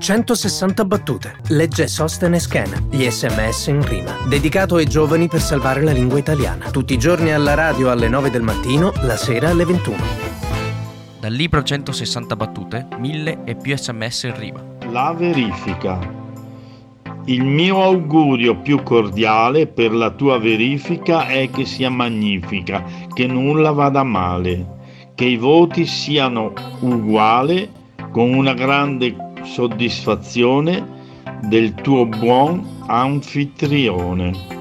160 battute. Legge Sostenes Schena. Gli SMS in rima. Dedicato ai giovani per salvare la lingua italiana. Tutti i giorni alla radio alle 9 del mattino, la sera alle 21. Dal libro 160 battute, 1000 e più SMS in rima. La verifica. Il mio augurio più cordiale per la tua verifica è che sia magnifica, che nulla vada male, che i voti siano uguali, con una grande soddisfazione del tuo buon anfitrione.